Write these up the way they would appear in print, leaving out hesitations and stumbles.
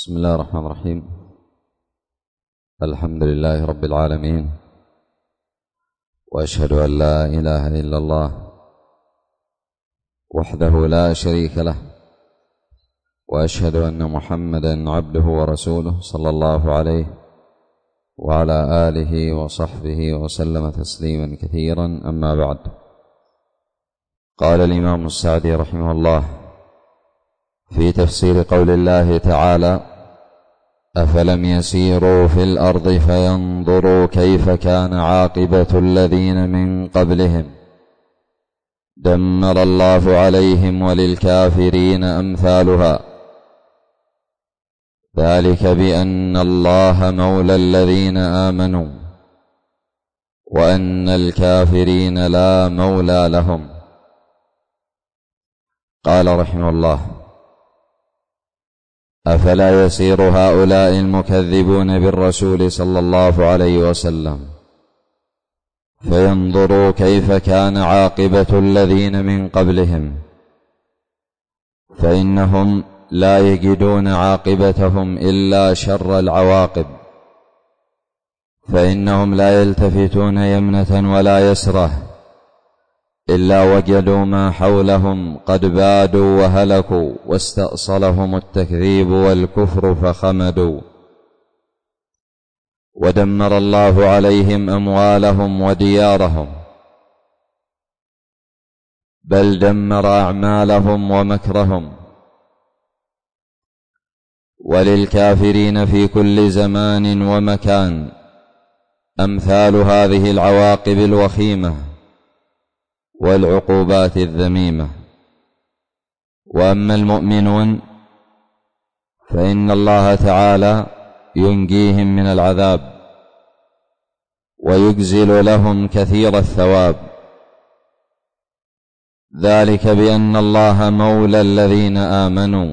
بسم الله الرحمن الرحيم. الحمد لله رب العالمين، وأشهد أن لا إله إلا الله وحده لا شريك له، وأشهد أن محمدا عبده ورسوله صلى الله عليه وعلى آله وصحبه وسلم تسليما كثيرا. أما بعد، قال الإمام السعدي رحمه الله في تفسير قول الله تعالى: أفلم يسيروا في الأرض فينظروا كيف كان عاقبة الذين من قبلهم دمر الله عليهم وللكافرين أمثالها، ذلك بأن الله مولى الذين آمنوا وأن الكافرين لا مولى لهم. قال رحمه الله: أفلا يسير هؤلاء المكذبون بالرسول صلى الله عليه وسلم فينظروا كيف كان عاقبة الذين من قبلهم، فإنهم لا يجدون عاقبتهم إلا شر العواقب، فإنهم لا يلتفتون يمنة ولا يسرة إلا وجدوا ما حولهم قد بادوا وهلكوا، واستأصلهم التكذيب والكفر فخمدوا، ودمر الله عليهم أموالهم وديارهم، بل دمر أعمالهم ومكرهم. وللكافرين في كل زمان ومكان أمثال هذه العواقب الوخيمة والعقوبات الذميمة. وأما المؤمنون فإن الله تعالى ينجيهم من العذاب ويجزل لهم كثير الثواب، ذلك بأن الله مولى الذين آمنوا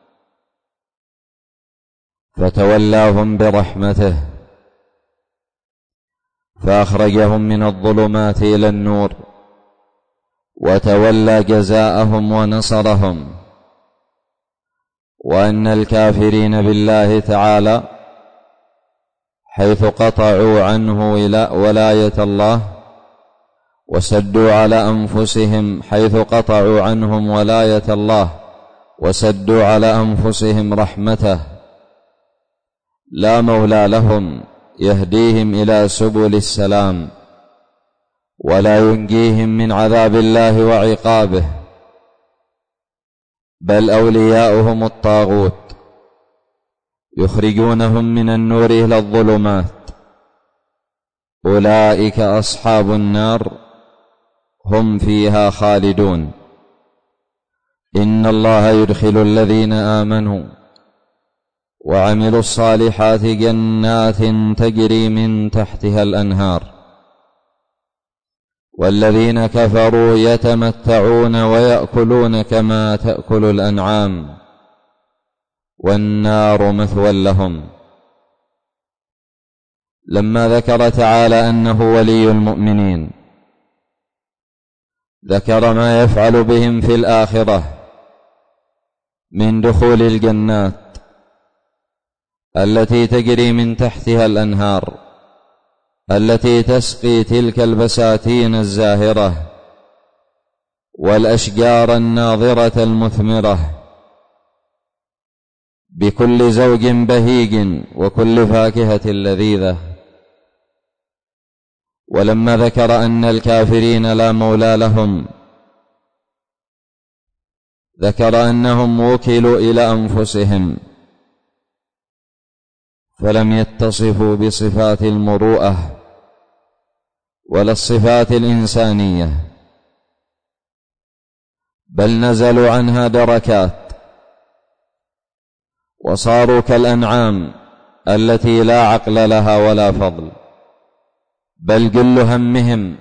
فتولاهم برحمته فأخرجهم من الظلمات إلى النور، وتولى جزاءهم ونصرهم. وأن الكافرين بالله تعالى حيث قطعوا عنه ولاية الله وسدوا على أنفسهم، حيث قطعوا عنهم ولاية الله وسدوا على أنفسهم رحمته، لا مولى لهم يهديهم إلى سبل السلام ولا ينجيهم من عذاب الله وعقابه، بل أولياؤهم الطاغوت يخرجونهم من النور إلى الظلمات. أولئك أصحاب النار هم فيها خالدون. إن الله يدخل الذين آمنوا وعملوا الصالحات جنات تجري من تحتها الأنهار، والذين كفروا يتمتعون ويأكلون كما تأكل الأنعام، والنار مثوى لهم. لما ذكر تعالى أنه ولي المؤمنين ذكر ما يفعل بهم في الآخرة من دخول الجنات التي تجري من تحتها الأنهار، التي تسقي تلك البساتين الزاهرة والأشجار الناضرة المثمرة بكل زوج بهيج وكل فاكهة لذيذة. ولما ذكر أن الكافرين لا مولى لهم ذكر أنهم وكلوا إلى أنفسهم، فلم يتصفوا بصفات المروءة ولا الصفات الإنسانية، بل نزلوا عنها دركات وصاروا كالأنعام التي لا عقل لها ولا فضل، بل جل همهم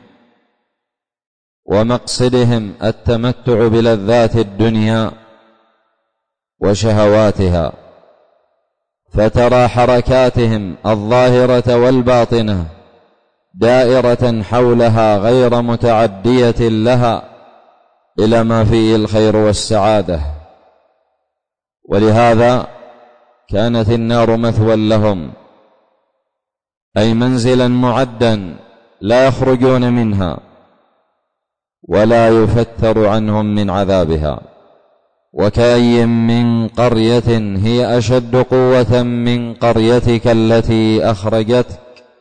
ومقصدهم التمتع بلذات الدنيا وشهواتها، فترى حركاتهم الظاهرة والباطنة دائرة حولها غير متعدية لها إلى ما فيه الخير والسعادة. ولهذا كانت النار مثوى لهم، أي منزلا معدا لا يخرجون منها ولا يفتر عنهم من عذابها. وكأي من قرية هي أشد قوة من قريتك التي أخرجتك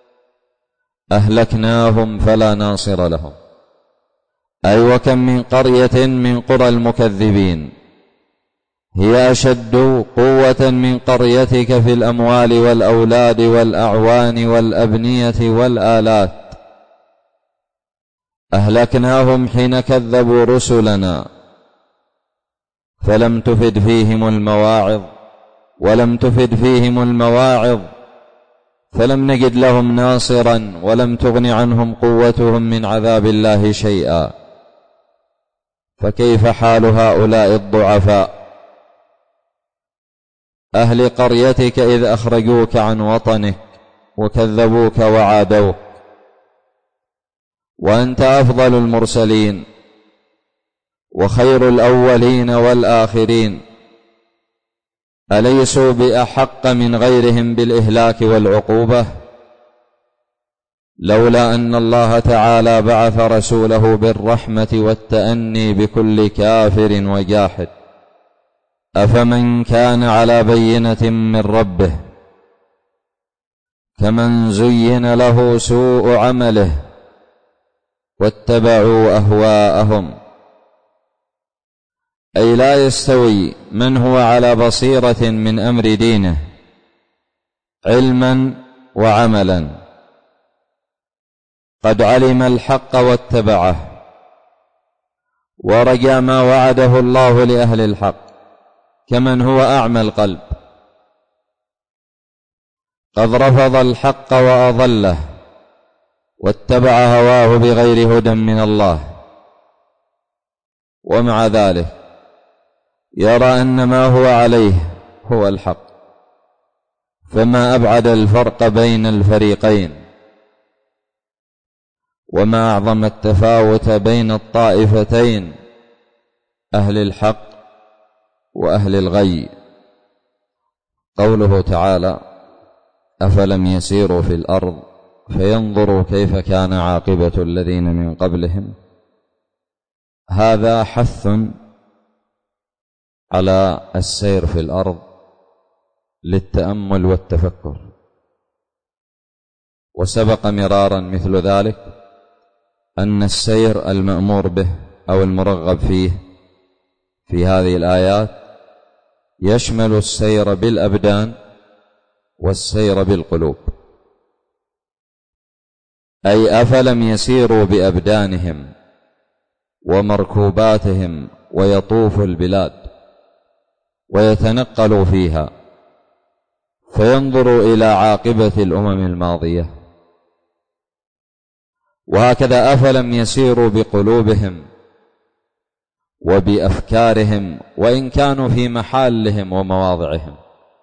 أهلكناهم فلا ناصر لهم. أي وكم من قرية من قرى المكذبين هي أشد قوة من قريتك في الأموال والأولاد والأعوان والأبنية والآلات، أهلكناهم حين كذبوا رسلنا فلم تفد فيهم المواعظ، ولم تفد فيهم المواعظ فلم نجد لهم ناصرا، ولم تغن عنهم قوتهم من عذاب الله شيئا. فكيف حال هؤلاء الضعفاء أهل قريتك إذ أخرجوك عن وطنك وكذبوك وعادوك، وأنت أفضل المرسلين وخير الأولين والآخرين، أليسوا بأحق من غيرهم بالإهلاك والعقوبة؟ لولا أن الله تعالى بعث رسوله بالرحمة والتأني بكل كافر وجاحد، أفمن كان على بينة من ربه كمن زين له سوء عمله واتبعوا أهواءهم. أي لا يستوي من هو على بصيرة من أمر دينه علما وعملا، قد علم الحق واتبعه ورجى ما وعده الله لأهل الحق، كمن هو أعمى القلب قد رفض الحق وأضله واتبع هواه بغير هدى من الله، ومع ذلك يرى أن ما هو عليه هو الحق. فما أبعد الفرق بين الفريقين، وما أعظم التفاوت بين الطائفتين، أهل الحق وأهل الغي. قوله تعالى: أفلم يسيروا في الأرض فينظروا كيف كان عاقبة الذين من قبلهم، هذا حث على السير في الأرض للتأمل والتفكر. وسبق مرارا مثل ذلك أن السير المأمور به أو المرغب فيه في هذه الآيات يشمل السير بالأبدان والسير بالقلوب. أي أفلم يسيروا بأبدانهم ومركوباتهم ويطوفوا البلاد ويتنقلوا فيها فينظروا إلى عاقبة الأمم الماضية، وهكذا أفلم يسيروا بقلوبهم وبأفكارهم وإن كانوا في محلهم ومواضعهم،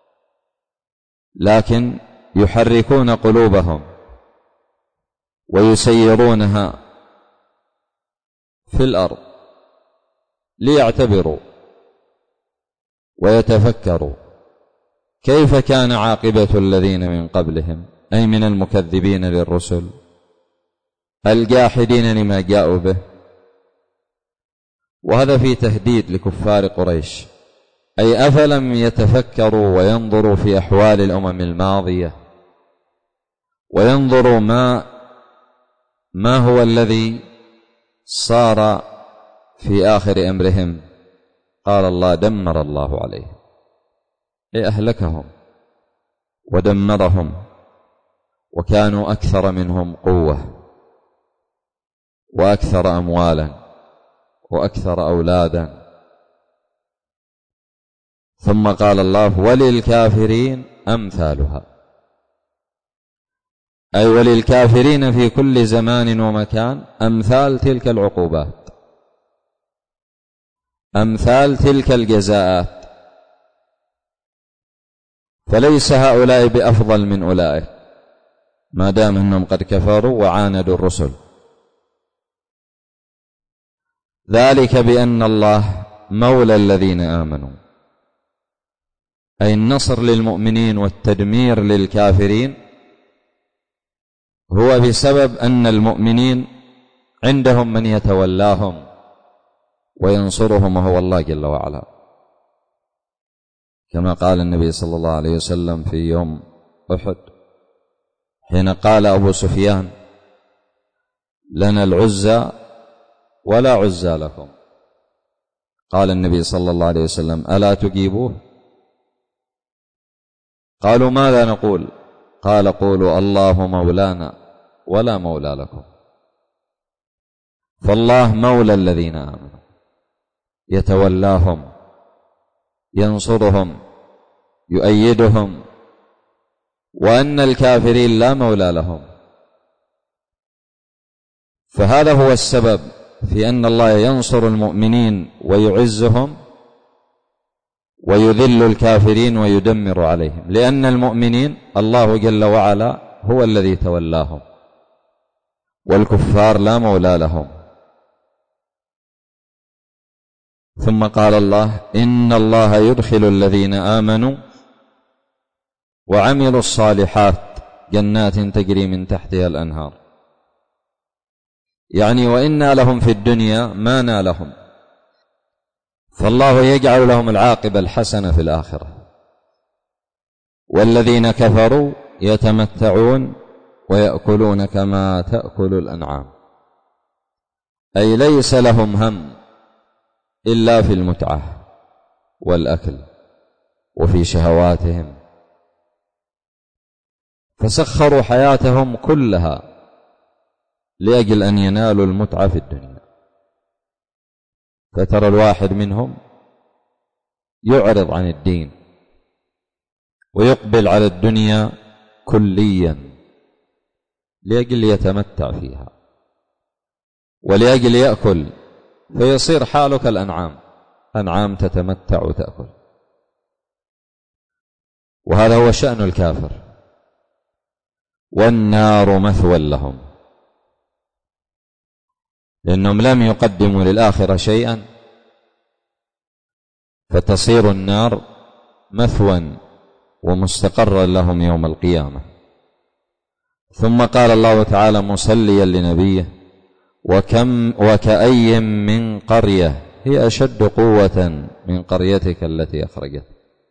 لكن يحركون قلوبهم ويسيرونها في الأرض ليعتبروا ويتفكروا كيف كان عاقبة الذين من قبلهم، أي من المكذبين للرسل الجاحدين لما جاءوا به. وهذا في تهديد لكفار قريش، أي أفلم يتفكروا وينظروا في أحوال الأمم الماضية وينظروا ما هو الذي صار في آخر أمرهم. قال الله: دمر الله عليهم، أي أهلكهم ودمرهم، وكانوا أكثر منهم قوة وأكثر أموالا وأكثر أولادا. ثم قال الله: وللكافرين أمثالها، أي وللكافرين في كل زمان ومكان أمثال تلك العقوبات، أمثال تلك الجزاءات. فليس هؤلاء بأفضل من أولئك ما دام أنهم قد كفروا وعاندوا الرسل، ذلك بأن الله مولى الذين آمنوا أي النصر للمؤمنين والتدمير للكافرين، هو بسبب أن المؤمنين عندهم من يتولاهم وينصرهم وهو الله جل وعلا، كما قال النبي صلى الله عليه وسلم في يوم أحد حين قال أبو سفيان: لنا العزى ولا عزى لكم. قال النبي صلى الله عليه وسلم: ألا تجيبوه؟ قالوا: ماذا نقول؟ قال: قولوا الله مولانا ولا مولى لكم. فالله مولى الذين آمنوا، يتولاهم، ينصرهم، يؤيدهم، وأن الكافرين لا مولى لهم. فهذا هو السبب في أن الله ينصر المؤمنين ويعزهم ويذل الكافرين ويدمر عليهم، لأن المؤمنين الله جل وعلا هو الذي تولاهم، والكفار لا مولى لهم. ثم قال الله: إن الله يدخل الذين آمنوا وعملوا الصالحات جنات تجري من تحتها الأنهار، يعني وإن نالهم في الدنيا ما نالهم، فالله يجعل لهم العاقبة الحسنة في الآخرة. والذين كفروا يتمتعون ويأكلون كما تأكل الأنعام، أي ليس لهم هم إلا في المتعة والأكل وفي شهواتهم، فسخروا حياتهم كلها لأجل أن ينالوا المتعة في الدنيا. فترى الواحد منهم يعرض عن الدين ويقبل على الدنيا كليا لأجل يتمتع فيها ولأجل يأكل، فيصير حالك الأنعام، أنعام تتمتع وتأكل. وهذا هو شأن الكافر، والنار مثوى لهم، لأنهم لم يقدموا للآخرة شيئا، فتصير النار مثوى ومستقرا لهم يوم القيامة. ثم قال الله تعالى مسليا لنبيه: وكأي من قرية هي أشد قوة من قريتك التي أخرجت.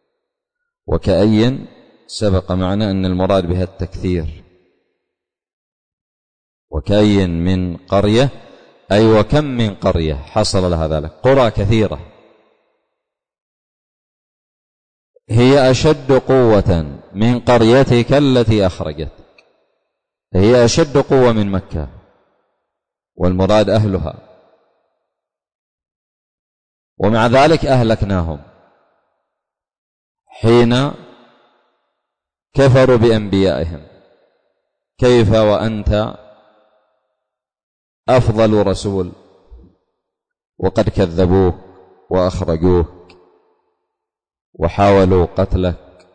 وكأي سبق معنا أن المراد بها التكثير، وكأي من قرية أي وكم من قرية حصل لها ذلك، قرى كثيرة هي أشد قوة من قريتك التي أخرجتك، هي أشد قوة من مكة، والمراد أهلها. ومع ذلك أهلكناهم حين كفروا بأنبيائهم. كيف وأنت أفضل رسول وقد كذبوك وأخرجوك وحاولوا قتلك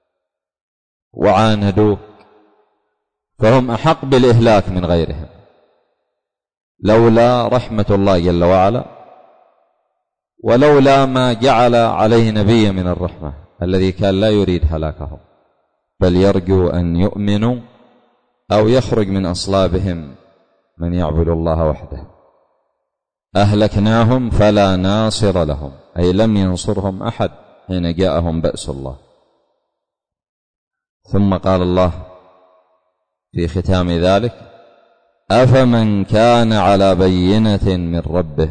وعاندوك، فهم أحق بالإهلاك من غيرهم، لولا رحمة الله جل وعلا، ولولا ما جعل عليه نبي من الرحمة الذي كان لا يريد هلاكهم، بل يرجو أن يؤمنوا أو يخرج من أصلابهم من يعبد الله وحده. أهلكناهم فلا ناصر لهم، أي لم ينصرهم أحد حين جاءهم بأس الله. ثم قال الله في ختام ذلك: أفمن كان على بينة من ربه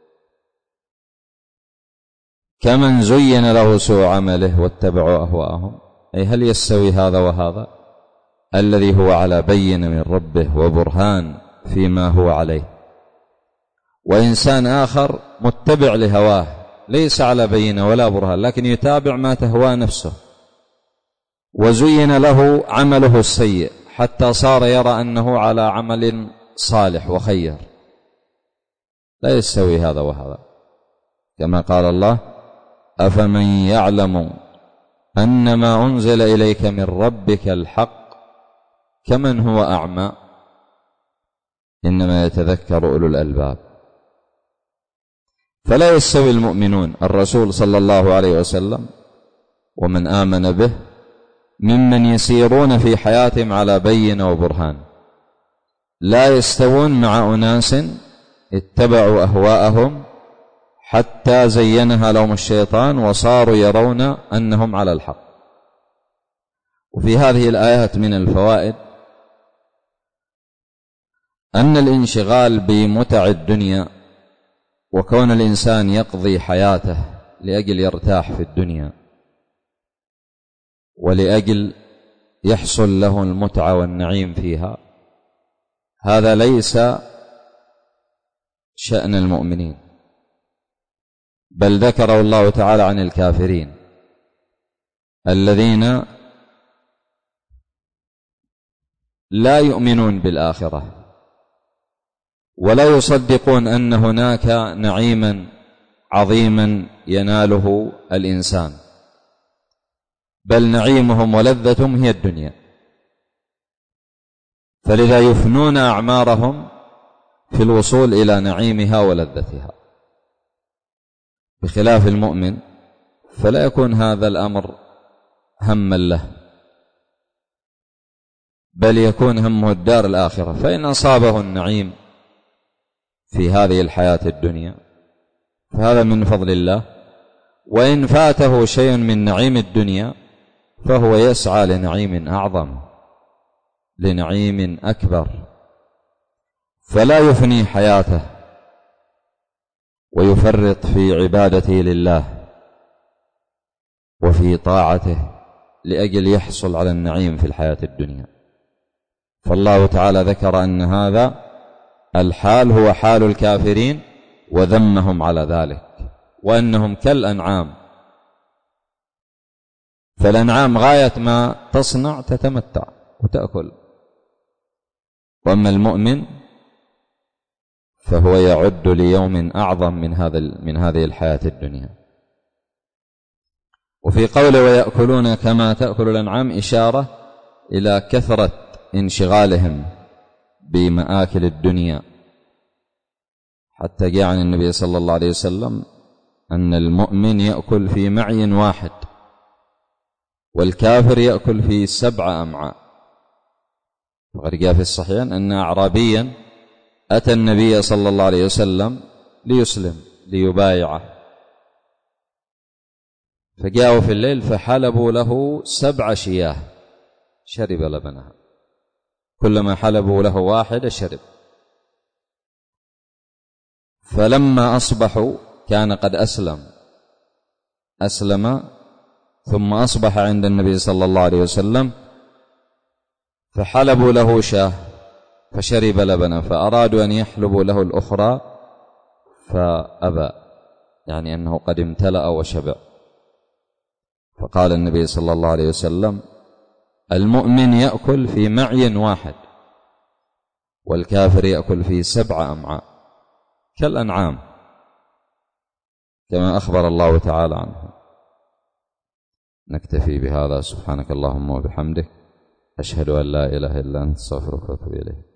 كمن زين له سوء عمله واتبعوا أهواءهم. أي هل يستوي هذا وهذا؟ الذي هو على بينة من ربه وبرهان فيما هو عليه، وإنسان آخر متبع لهواه ليس على بينة ولا برهان، لكن يتابع ما تهوى نفسه، وزين له عمله السيء حتى صار يرى أنه على عمل صالح وخير. لا يستوي هذا وهذا، كما قال الله: أفمن يعلم أنما أنزل إليك من ربك الحق كمن هو أعمى إنما يتذكر أولو الألباب. فلا يستوي المؤمنون، الرسول صلى الله عليه وسلم ومن آمن به ممن يسيرون في حياتهم على بينة وبرهان، لا يستوون مع أناس اتبعوا أهواءهم حتى زينها لهم الشيطان وصاروا يرون أنهم على الحق. وفي هذه الآيات من الفوائد أن الانشغال بمتع الدنيا وكون الإنسان يقضي حياته لأجل يرتاح في الدنيا ولأجل يحصل له المتعة والنعيم فيها، هذا ليس شأن المؤمنين، بل ذكره الله تعالى عن الكافرين الذين لا يؤمنون بالآخرة ولا يصدقون أن هناك نعيما عظيما يناله الإنسان، بل نعيمهم ولذتهم هي الدنيا، فلذا يفنون أعمارهم في الوصول إلى نعيمها ولذتها، بخلاف المؤمن فلا يكون هذا الأمر هما له، بل يكون همه الدار الآخرة، فإن أصابه النعيم في هذه الحياة الدنيا فهذا من فضل الله، وإن فاته شيء من نعيم الدنيا فهو يسعى لنعيم أعظم، لنعيم أكبر، فلا يفني حياته ويفرط في عبادته لله وفي طاعته لأجل يحصل على النعيم في الحياة الدنيا. فالله تعالى ذكر أن هذا الحال هو حال الكافرين وذمهم على ذلك، وأنهم كالأنعام، فالأنعام غاية ما تصنع تتمتع وتأكل، وأما المؤمن فهو يعد ليوم أعظم من هذه الحياة الدنيا. وفي قوله ويأكلون كما تأكل الأنعام إشارة إلى كثرة انشغالهم بمآكل الدنيا، حتى جاء عن النبي صلى الله عليه وسلم أن المؤمن يأكل في معي واحد والكافر يأكل في 7 أمعاء. وقد جاء في الصحيحين أن أعرابيا أتى النبي صلى الله عليه وسلم ليسلم ليبايعه، فجاءوا في الليل فحلبوا له 7 شياه شرب لبنها، كلما حلبوا له واحد شرب، فلما أصبحوا كان قد أسلم ثم أصبح عند النبي صلى الله عليه وسلم، فحلبوا له شاه فشرب لبنا، فأرادوا أن يحلبوا له الأخرى فأبى، يعني أنه قد امتلأ وشبع. فقال النبي صلى الله عليه وسلم المؤمن يأكل في معي واحد والكافر يأكل في 7 أمعاء كالأنعام، كما أخبر الله تعالى عنه. نكتفي بهذا، سبحانك اللهم وبحمدك، أشهد أن لا إله إلا أنت، استغفرك وأتوب إليك.